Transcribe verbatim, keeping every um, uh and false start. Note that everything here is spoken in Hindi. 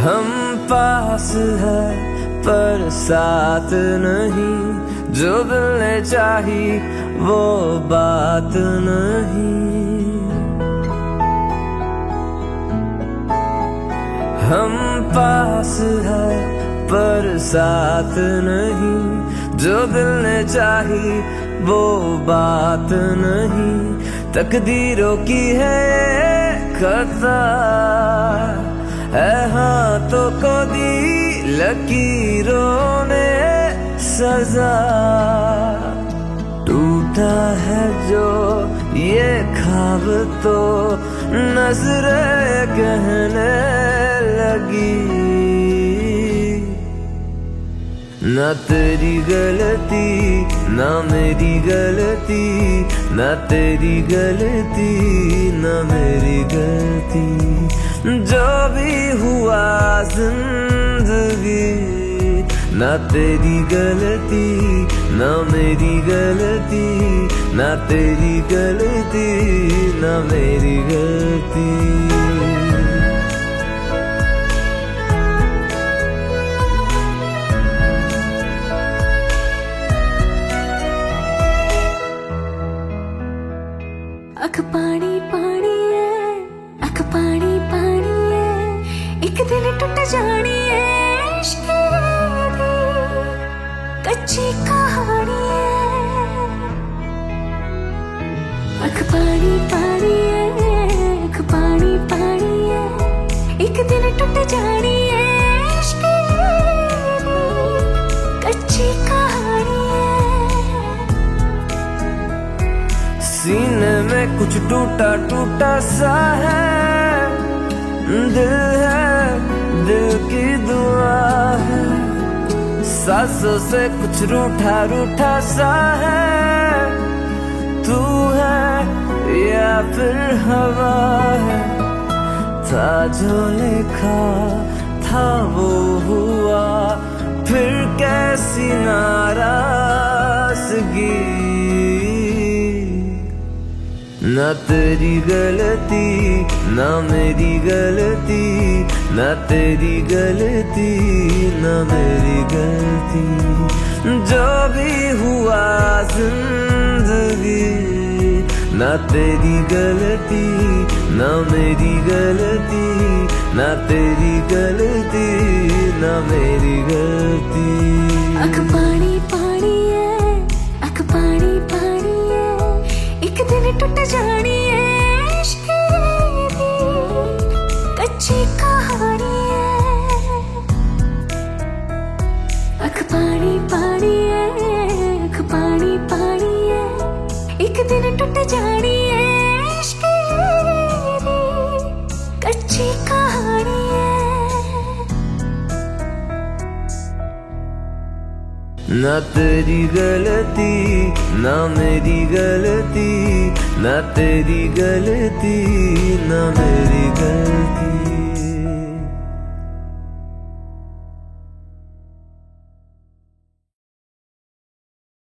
हम पास है पर साथ नहीं, जो दिल ने चाही वो बात नहीं। हम पास है पर साथ नहीं, जो दिल ने चाही वो बात नहीं। तकदीरों की है खता है हाथों को दी लकीरों ने सजा। टूटा है जो ये ख्वाब तो नजरें कहने लगी, ना तेरी गलती ना मेरी गलती, ना तेरी गलती ना मेरी गलती। जो भी हुआ जिंदगी, ना तेरी गलती ना मेरी गलती, ना तेरी गलती ना मेरी गलती। अख पानी पानी है, अख पानी पानी है, एक दिन टूट जानी है। इश्क दी कच्ची कहानी है। अख पानी पानी है, अख पानी पानी है, एक दिन टूट जानी है। इश्क दी कच्ची कहानी है। सीने में कुछ टूटा टूटा सा है, दिल है दिल की दुआ है। सांसों से कुछ रूठा रूठा सा है, तू है या फिर हवा है। था जो लिखा था वो हुआ, फिर कैसी नाराजगी। ना तेरी गलती ना मेरी गलती, ना तेरी गलती ना मेरी गलती। जो भी हुआ जिंदगी, ना तेरी गलती ना मेरी गलती, ना तेरी गलती ना मेरी गलती। अख पानी पानी है, अख पानी पानी है, एक दिन टूट जानी है। इश्क दी कच्ची कहानी है। अख पानी पानी है, अख पानी पानी है, एक दिन टूट जानी है। इश्क दी कच्ची कहानी है। ना तेरी गलती ना मेरी गलती, ना तेरी गलती ना मेरी